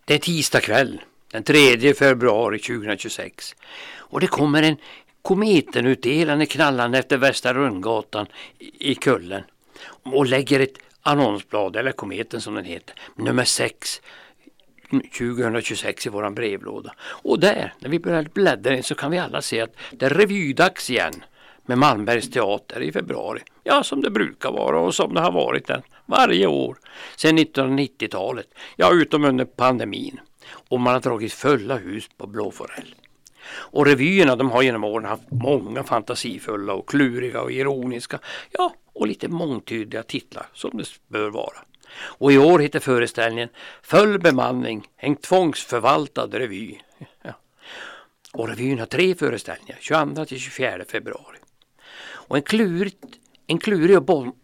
Det är tisdag kväll, den 3 februari 2026. Och det kommer en kometenutdelande knallande efter Västra Rundgatan i Kullen. Och lägger ett annonsblad, eller kometen som den heter, nummer 6 2026 i våran brevlåda. Och där, när vi börjar bläddra in, så kan vi alla se att det är revydags igen med Malmbergs teater i februari. Ja, som det brukar vara och som det har varit den varje år sedan 1990-talet. Ja, utom under pandemin. Och man har dragit fulla hus på Blåforell. Och revyerna, de har genom åren haft många fantasifulla och kluriga och ironiska, ja, och lite mångtydiga titlar som det bör vara. Och i år heter föreställningen Full bemanning, en tvångsförvaltad revy. Ja. Och revyn har 3 föreställningar, 22 till 24 februari. Och en klurig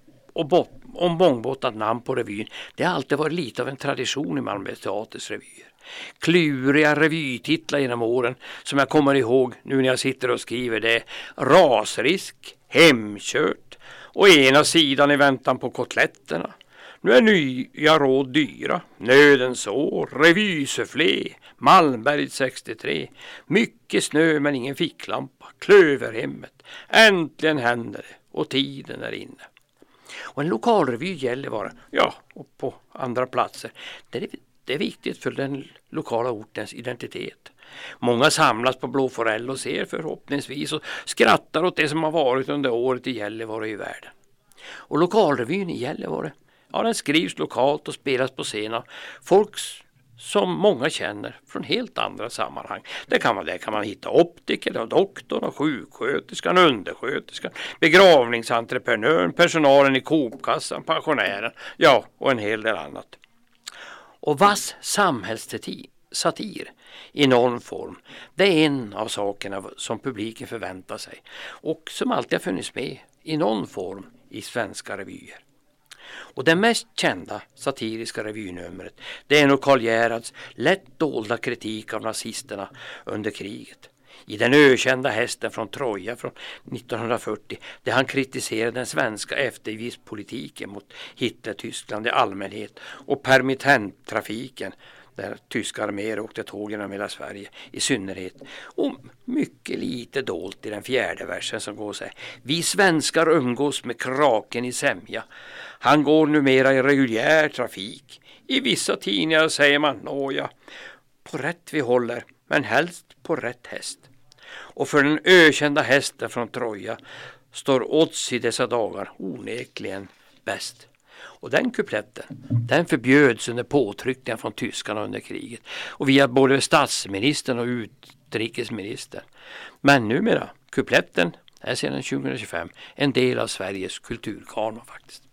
och bångbåtad namn på revyn, det har alltid varit lite av en tradition i Malmö teaters revyer. Kluriga revytitlar genom åren som jag kommer ihåg nu när jag sitter och skriver det: Rasrisk, Hemkört och ena sidan i väntan på kotletterna. Nu är nya råd dyra, Nödens år, Revysufflé, Malmberg 63, Mycket snö men ingen ficklampa, Klöverhemmet, Äntligen händer det och tiden är inne. Och en lokalrevy gäller vara, ja, och på andra platser. Det är viktigt för den lokala ortens identitet. Många samlas på Blåforell och ser förhoppningsvis och skrattar åt det som har varit under året i Gällivare i världen. Och lokalrevyn i Gällivare, ja, den skrivs lokalt och spelas på scen av folk som många känner från helt andra sammanhang. Där kan man hitta optiker, doktorn, sjuksköterskan, undersköterskan, begravningsentreprenören, personalen i Coop-kassan, pensionären, ja, och en hel del annat. Och vass samhällssatir i någon form, det är en av sakerna som publiken förväntar sig och som alltid har funnits med i någon form i svenska revyer. Och det mest kända satiriska revynumret, det är nog Karl Gerhards lätt dolda kritik av nazisterna under kriget. I Den ökända hästen från Troja från 1940, där han kritiserade den svenska eftergiftspolitiken mot Hitler-Tyskland i allmänhet och permittenttrafiken, där tyska arméer åkte tåg genom hela Sverige i synnerhet. Och mycket lite dolt i den 4:e versen som går så här: Vi svenskar umgås med kraken i sämja. Han går numera i reguljär trafik. I vissa tidningar säger man, nåja, på rätt vi håller, men helst på rätt häst. Och för den ökända hästen från Troja står odds i dessa dagar onekligen bäst. Och den kupletten, den förbjöds under påtryckningar från tyskarna under kriget. Och via både statsministern och utrikesministern. Men numera, kupletten är sedan 2025 en del av Sveriges kulturkanon faktiskt.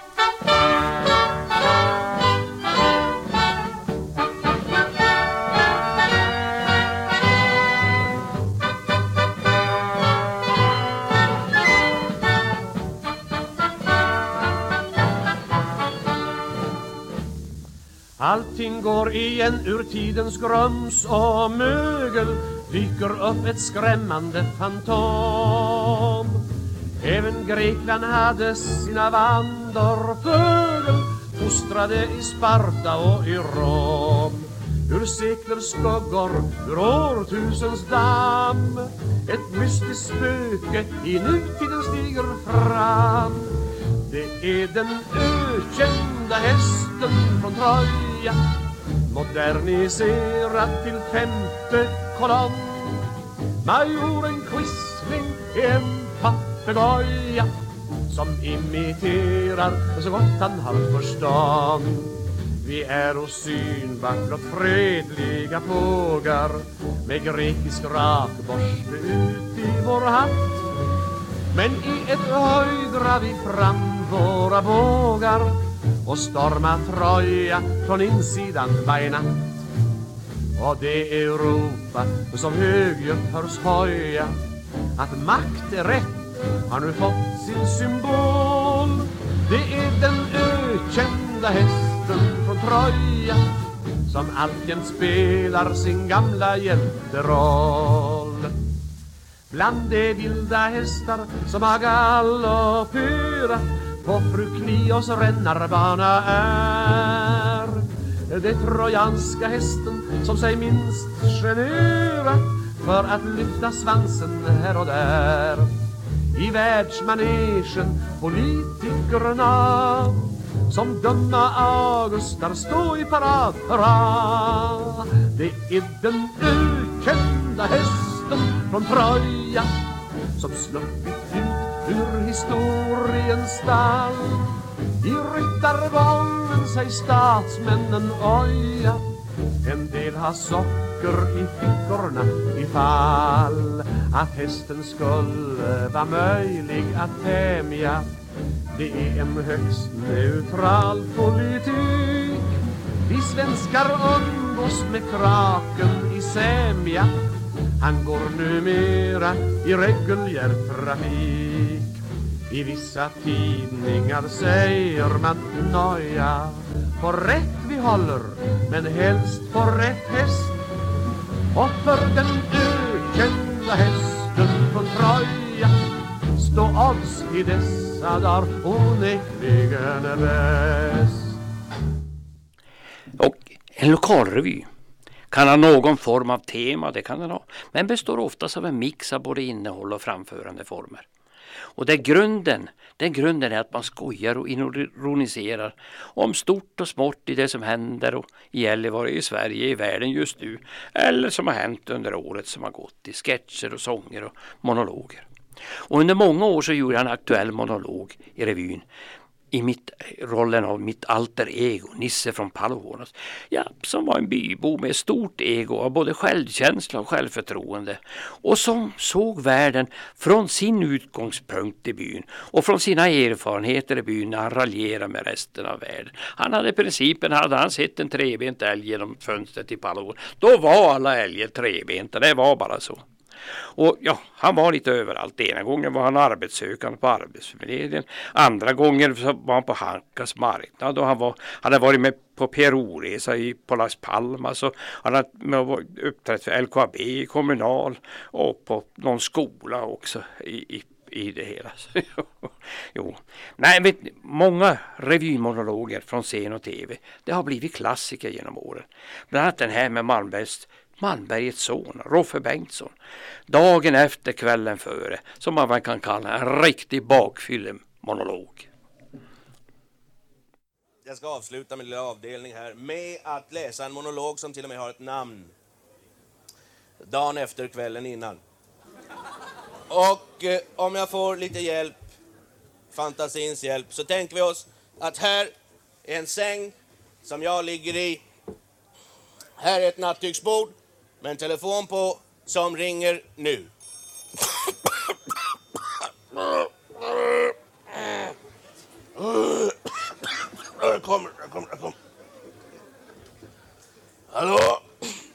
Allting går igen ur tidens grums och mögel, dyker upp ett skrämmande fantom. Även Grekland hade sina vandarfögel, fostrade i Sparta och i Rom. Ur seklers skuggor, ur årtusens damm, ett mystiskt spöke i nutiden stiger fram. Det är den ökända hästen från Troja, moderniserad till 5:e kolonn. Majoren Quisling är en papegoja som imiterar så gott han har förstånd. Vi är och synvackra fredliga fågar med grekisk rakborste ut i vår hatt. Men i ett höj drar vi fram våra bågar och stormar Troja från insidan varje natt. Och det är Europa som högljutt hörs höja att makt är rätt har nu fått sin symbol. Det är den ökända hästen från Troja som alltjämt spelar sin gamla hjälteroll. Bland de vilda hästar som har galopperat på fru Clios rännarbana är det trojanska hästen som sig minst generar för att lyfta svansen här och där. I världsmanegen politikerna som dumma augustar stå i parad. Hurra! Det är den ökända hästen från Troja som sluppit ut ur historiens stall. I ryttarvagnen sig statsmännen oja. En del har socker i fickorna ifall att hästen skulle vara möjlig att tämja. Det är en högst neutral politik. Vi svenskar umgås med kraken i sämja. Han går numera i reguljär trafik. I vissa tidningar säger man noja. På rätt vi håller, men helst på rätt häst. Och för den ökända hästen från Troja stå oss i dessa dagar onekligen är bäst. Och en lokalrevy kan ha någon form av tema, det kan den ha, men består oftast av en mix av både innehåll och framförande former. Och den grunden är att man skojar och ironiserar om stort och smått i det som händer och i Gällivare, i Sverige, i världen just nu, eller som har hänt under året som har gått, i sketcher och sånger och monologer. Och under många år så gjorde jag en aktuell monolog i revyn i rollen av mitt alter ego, Nisse från Palohornas. Ja, som var en bybo med stort ego av både självkänsla och självförtroende. Och som såg världen från sin utgångspunkt i byn. Och från sina erfarenheter i byn när han raljerade med resten av världen. Han hade principen, hade han sett en trebent älg genom fönstret i Palohorn. Då var alla älgar trebenta, det var bara så. Och ja, han var lite överallt. Ena gången var han arbetssökande på Arbetsförmedlingen. Andra gången så var han på Hankas marknad. Och han hade varit med på PRO-resa på Las Palmas. Och han hade uppträtt för LKAB i Kommunal. Och på någon skola också i det hela. Jo. Nej, vet ni, många revymonologer från scen och tv, det har blivit klassiker genom åren. Bland annat den här med Malmbergets son, Roffe Bengtsson. Dagen efter, kvällen före, som man kan kalla en riktig bakfyllemonolog. Jag ska avsluta min lilla avdelning här med att läsa en monolog som till och med har ett namn. Dagen efter, kvällen innan. Och om jag får lite hjälp, fantasins hjälp, så tänker vi oss att här är en säng som jag ligger i. Här är ett nattduksbord med en telefon på som ringer nu. Jag kommer. Hallå?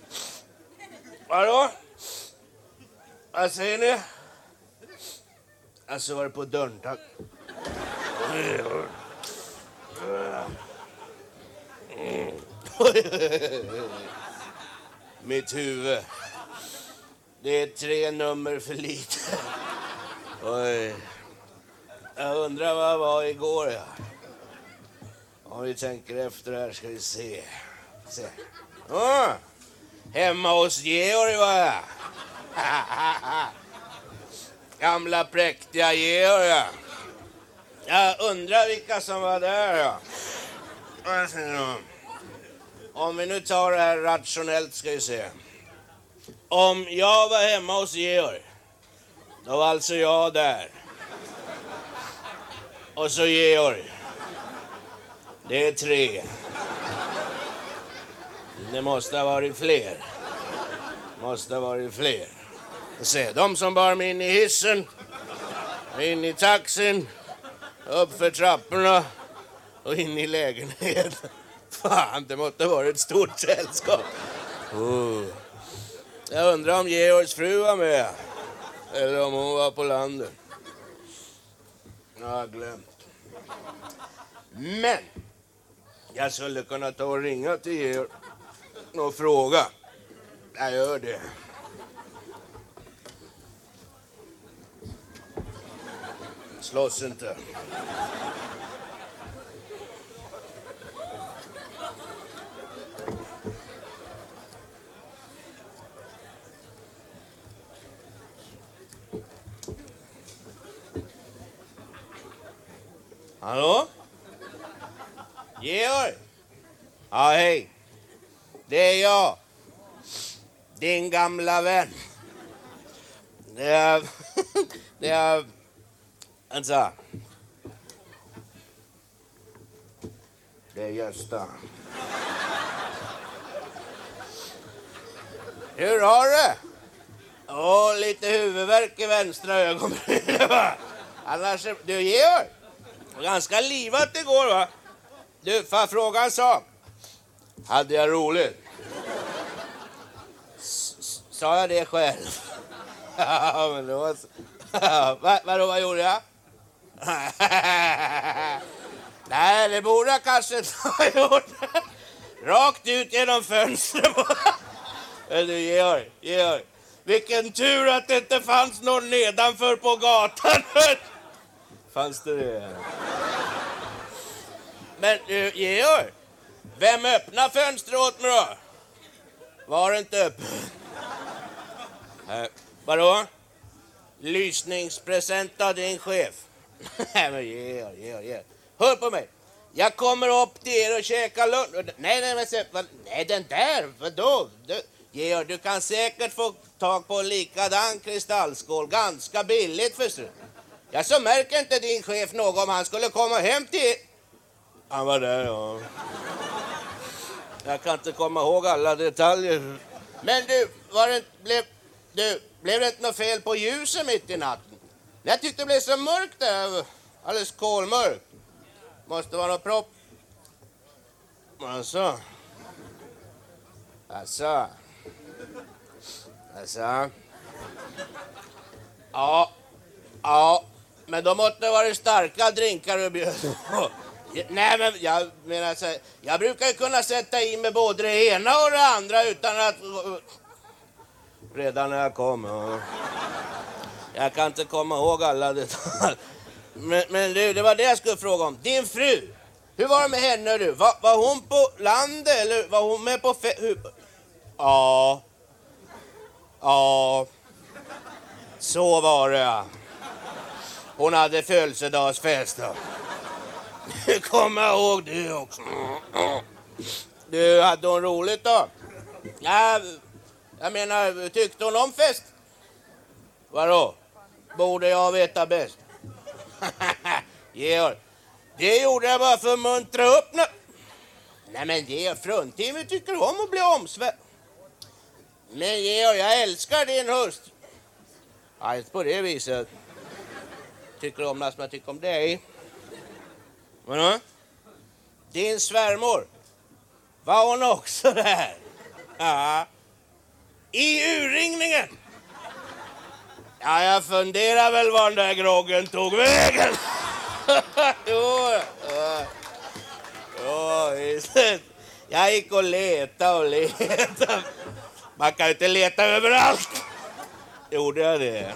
Vad säger ni? Alltså var det på dörren, tack. Mitt huvud. Det är 3 nummer för lite. Oj. Jag undrar vad jag var igår, ja. Om vi tänker efter här ska vi se. Hemma hos Georg var jag. Gamla präktiga Georg, ja. Jag undrar vilka som var där, ja. Om vi nu tar det här rationellt ska vi se. Om jag var hemma hos Georg, då var alltså jag där. Och så Georg. Det är 3. Det måste ha varit fler. Se, de som bar mig in i hissen, in i taxin, upp för trapporna och in i lägenheten. Fan, det måste ha varit ett stort sällskap. Jag undrar om Georgs fru var med. Eller om hon var på landet. Jag har glömt. Men jag skulle kunna ta och ringa till Georg och fråga. Jag gör det. Slåss inte. Hallå? Georg? Ja, hej. Det är jag. Din gamla vän. Det är... Vänta. Det är Gösta. Hur har du? Lite huvudvärk i vänstra ögonbrynet, va? Annars... Du, Georg? Ganska livat igår, va? Du, får jag fråga en sak? Hade jag roligt? Sa jag det själv? Ja, men det var så... Vad gjorde jag? Nej, det borde jag kanske inte ha gjort. Rakt ut genom fönstret. Du, Georg. Vilken tur att det inte fanns någon nedanför på gatan. Fanns det? Men du, Georg. Vem öppnar fönstret åt mig då? Var det inte öppet? Vadå? Lysningspresent av din chef. Nej, men Georg. Hör på mig. Jag kommer upp till er och käkar lunch. Nej, den där. Vadå? Georg, du kan säkert få tag på en likadan kristallskål. Ganska billigt förstås. Jag så märker inte din chef något om han skulle komma hem till er. Han var där, ja. Jag kan inte komma ihåg alla detaljer. Men du, blev det inte något fel på ljuset mitt i natten? Jag tyckte det blev så mörkt där. Alldeles kolmörkt. Måste vara något propp. Alltså. Ja. Men då måste det vara starka drinkar du bjöd. Nej, men jag menar så här, jag brukar ju kunna sätta in med både det ena och det andra utan att... Redan när jag kom. Ja. Jag kan inte komma ihåg alla detaljer. Men du, det var det jag skulle fråga om. Din fru, hur var det med henne du? Var hon på landet eller var hon med på Ja. Så var det, ja. Hon hade födelsedagsfest då. Du kommer ihåg det också. Du, hade hon roligt då? Ja, jag menar, tyckte hon om fest? Vadå? Borde jag veta bäst? Georg, det gjorde jag bara för att muntra upp nu. Nej, men Georg, fruntimmer tycker om att bli omsvärd. Men Georg, jag älskar din hustru. Ja, inte på det viset. Tycker om när som jag tycker om dig. Vadå? Din svärmor. Var hon också där? Ja. I urringningen. Ja, jag funderar väl var den där groggen tog vägen. Jo, jag gick och letade. Man kan ju inte leta överallt. Gjorde jag det?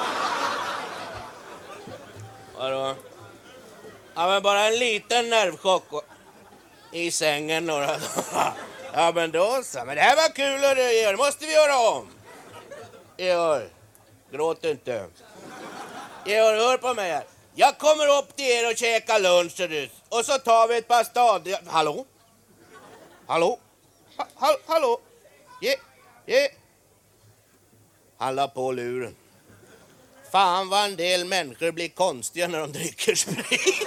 Vadå? Ja, men bara en liten nervchock i sängen några dagar. Ja, men då så. Men det här var kul och det måste vi göra om. Georg, gråt inte. Georg, hör på mig här. Jag kommer upp till er och käkar lunch och så tar vi ett par stadiga... Hallå? Han la på luren. Fan vad en del människor blir konstiga när de dricker sprit.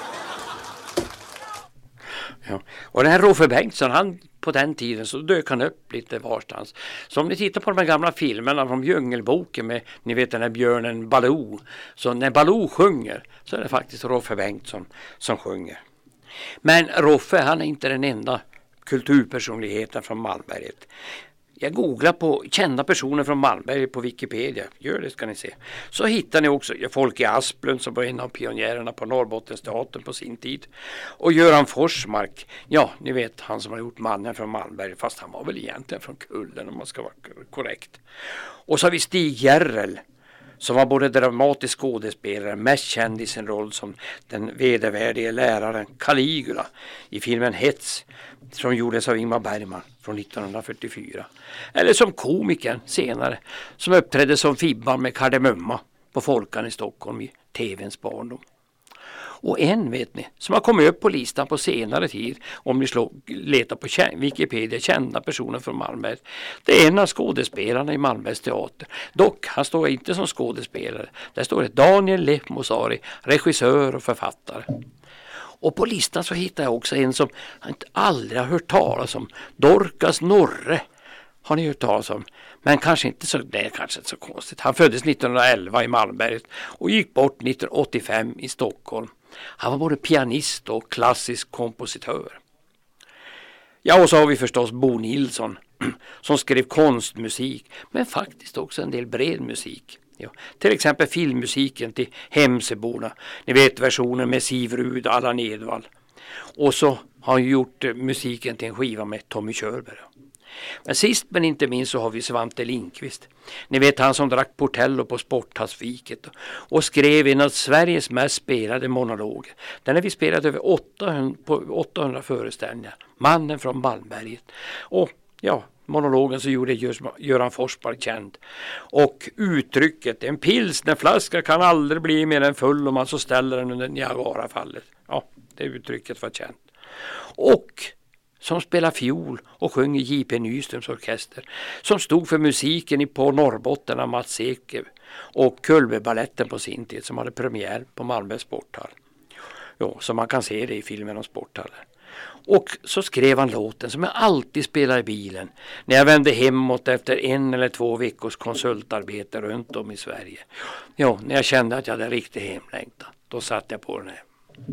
Ja. Och den här Roffe Bengtsson, han på den tiden så dök han upp lite varstans. Så om ni tittar på de här gamla filmerna från Djungelboken med, ni vet den här björnen Baloo. Så när Baloo sjunger så är det faktiskt Roffe Bengtsson som sjunger. Men Roffe, han är inte den enda kulturpersonligheten från Malmberget. Jag googlar på kända personer från Malmberget på Wikipedia. Gör det ska ni se. Så hittar ni också folk i Asplund som var en av pionjärerna på Norrbottensteatern på sin tid. Och Göran Forsmark. Ja, ni vet han som har gjort Mannen från Malmberget. Fast han var väl egentligen från Kullen om man ska vara korrekt. Och så har vi Stig Järrel. Som var både dramatisk skådespelare, mest känd i sin roll som den vedervärdige läraren Caligula i filmen Hets som gjordes av Ingmar Bergman från 1944. Eller som komikern senare som uppträdde som Fibban med Kardemumma på Folkan i Stockholm i TV:ns barndom. Och en vet ni, som har kommit upp på listan på senare tid om ni letar på Wikipedia, kända personer från Malmberget. Det är en av skådespelarna i Malmbergs teater. Dock, han står inte som skådespelare. Där står det Daniel Lefmosari, regissör och författare. Och på listan så hittar jag också en som jag inte aldrig har hört talas om. Dorcas Norre. Har ni hört talas om? Men kanske inte så, det är kanske inte så konstigt. Han föddes 1911 i Malmberget och gick bort 1985 i Stockholm. Han var både pianist och klassisk kompositör. Ja, och så har vi förstås Bo Nilsson som skrev konstmusik men faktiskt också en del bred musik. Ja, till exempel filmmusiken till Hemseborna. Ni vet versionen med Siv Rud och Allan Edwall. Och så har han gjort musiken till en skiva med Tommy Körberg. Men sist men inte minst så har vi Svante Lindqvist. Ni vet han som drack Portello på Sporthalsfiket och skrev en av Sveriges mest spelade monologer. Den har vi spelat över 800 föreställningar. Mannen från Malmberget. Och ja, monologen så gjorde Göran Forsberg känd. Och uttrycket en pilsnerflaska kan aldrig bli mer än full om man så ställer den under Niagarafallet. Ja, det uttrycket var känt. Och som spelar fiol och sjöng i J.P. Nyströms orkester. Som stod för musiken på Norrbotten av Mats Ekev. Och Kullbergbaletten på sin tid som hade premiär på Malmö Sporthall. Ja, så man kan se det i filmen om Sporthallen. Och så skrev han låten som jag alltid spelar i bilen när jag vände hemåt efter 1 eller 2 veckors konsultarbete runt om i Sverige. Ja, när jag kände att jag hade riktigt hemlängtan. Då satte jag på den här.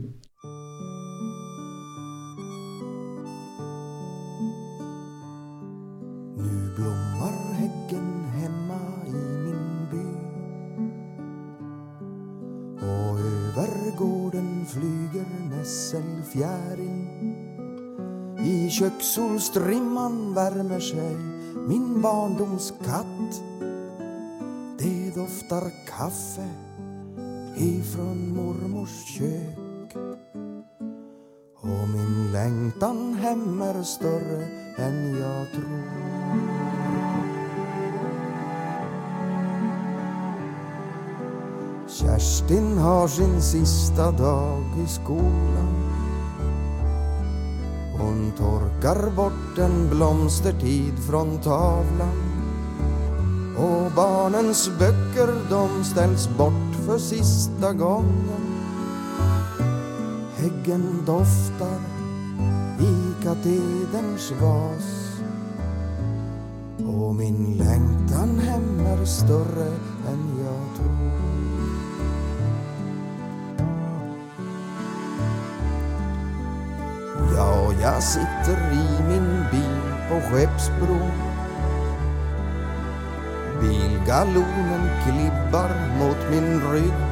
Nu blommar häggen hemma i min by och över gården flyger nässelfjärilen. I kökssolstrimman värmer sig min barndoms katt. Det doftar kaffe ifrån mormors kök och min längtan hem är större än jag tror. Kerstin har sin sista dag i skolan. Hon torkar bort en blomstertid från tavlan. Och barnens böcker de ställs bort för sista gången. Häggen doftar i katederns vas. Och min längtan hem är större än jag tror. Ja, jag sitter i min bil på Skeppsbron. Bilgalonen klibbar mot min rygg.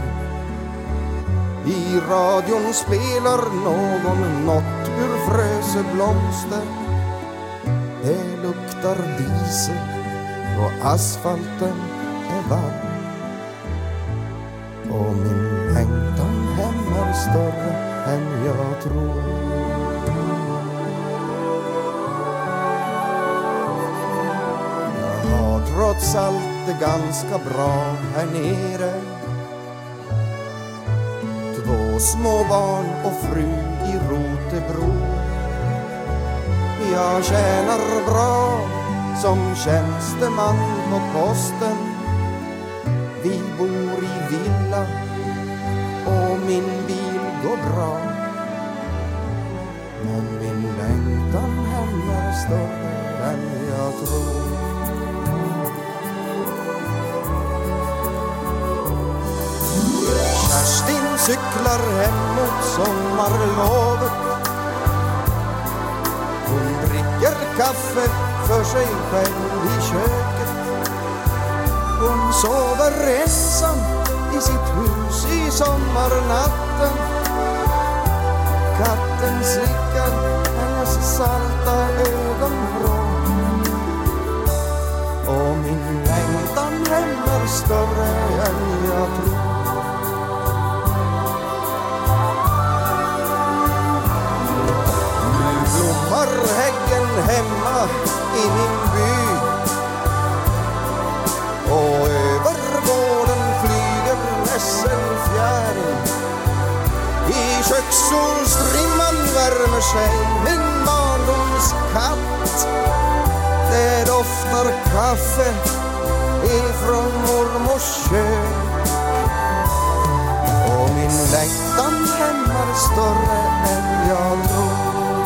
I radion spelar någon något ur Fröseblomster. Det luktar diesel och asfalten är varm. Och min längtan hem är större än jag tror. Trots allt är ganska bra här nere. 2 små barn och fru i Rotebro. Jag tjänar bra som tjänsteman på posten. Vi bor i villa och min bil går bra. Men min längtan hem är större än jag tror. Kerstin cyklar hem mot sommarlovet. Hon dricker kaffe för sig själv i köket. Hon sover ensam i sitt hus i sommarnatten. Katten slickar hennes salta ögonbryn. Och min längtan hem är större än jag tror. Häggen hemma i min by och över gården flyger nässelfjärilen. I I kökssolstrimman värmer sig min barndoms katt. Det doftar kaffe ifrån mormors kök. Och min längtan hemma är större än jag tror.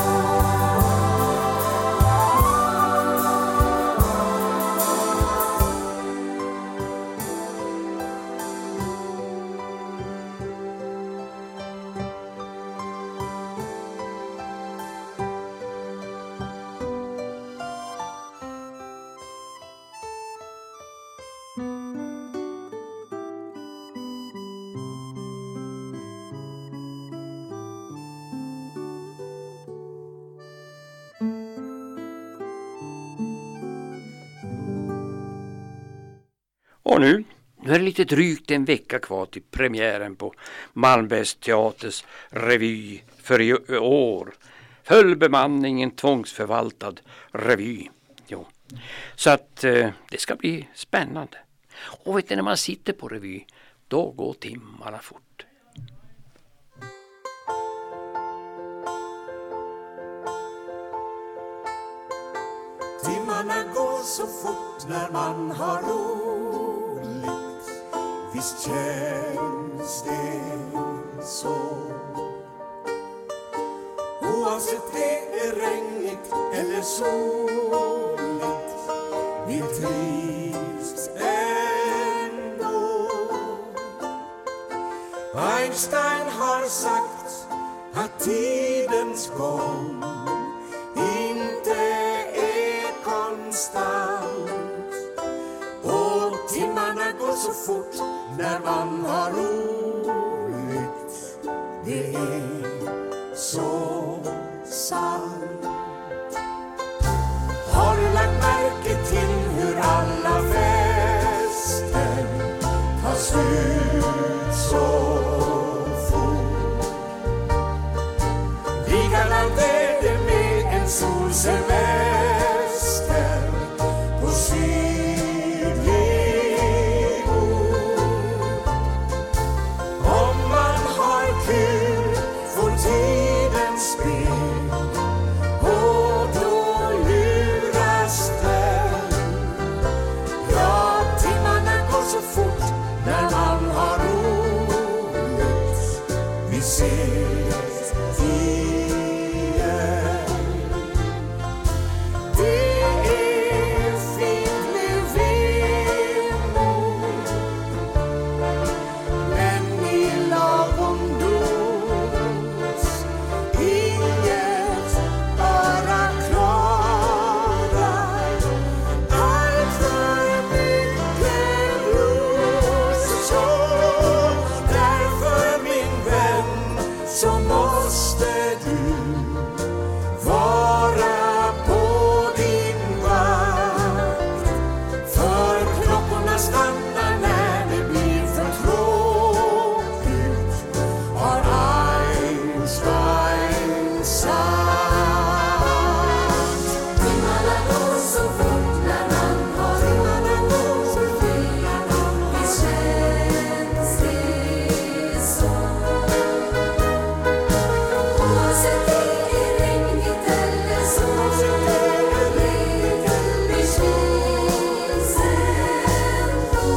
Och nu är det lite drygt en vecka kvar till premiären på Malmbergs teaters revy för i år. Full bemanning, en tvångsförvaltad revy. Jo. Så att det ska bli spännande. Och vet du, när man sitter på revy, då går timmarna fort. Timmarna går så fort när man har roligt. Visst känns det så. Oavsett det är regnigt eller soligt, vi trivs ändå. Einstein har sagt att tidens gång inte är konstant. Och timmarna går så fort när man har roligt. Det är så sant. Har du lagt märke till hur alla fester tar slut så fort? Likadant är det med en solsemester på sydlig ort. Om man har kul får tiden spel och då luras den. Ja, timmarna går så fort när man har roligt. Vi ses igen. Det är fint med vemod, men i lagom dos. Inget bara klagar. Allt för mycket blues. Så därför min vän så måste du vara på din vakt. För klockorna stannar när det blir för tråkigt, har Einstein sagt. Timmarna går så fort när man har roligt. Visst känns det så. Oavsett det är regnigt eller soligt, vi trivs ändå.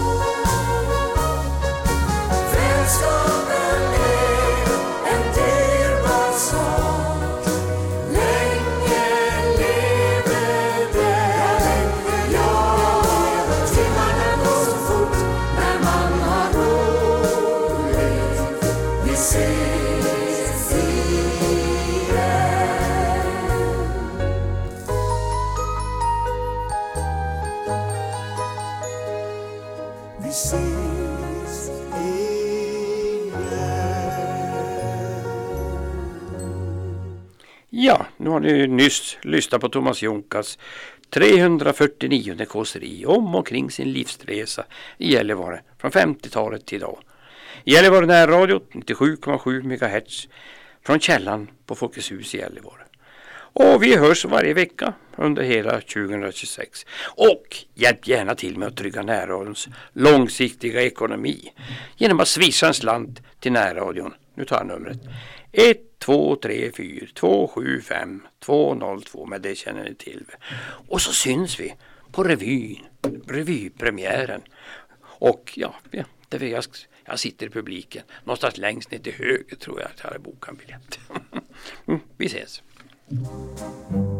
Vänskapen är en dyrbar sak. Länge lever den. Ja, timmarna går så fort när man har roligt. Vi ses igen. Vi ses igen. Ja, nu har ni nyss lyssnat på Thomas Jonkas 349 kåseri om och kring sin livsresa i Gällivare från 50-talet till idag. Gällivare närradio 97,7 MHz från källan på Folkets hus i Gällivare. Och vi hörs varje vecka under hela 2026. Och hjälp gärna till med att trygga närradions långsiktiga ekonomi genom att swisha en slant till närradion. Nu tar jag numret 1, 2, 3, 4, 2, 7, 5, 2, 0, 2, men det känner ni till. Och så syns vi på revypremiären. Och ja, där jag sitter i publiken. Någonstans längst ner till höger tror jag att jag har bokat en biljett. Vi ses.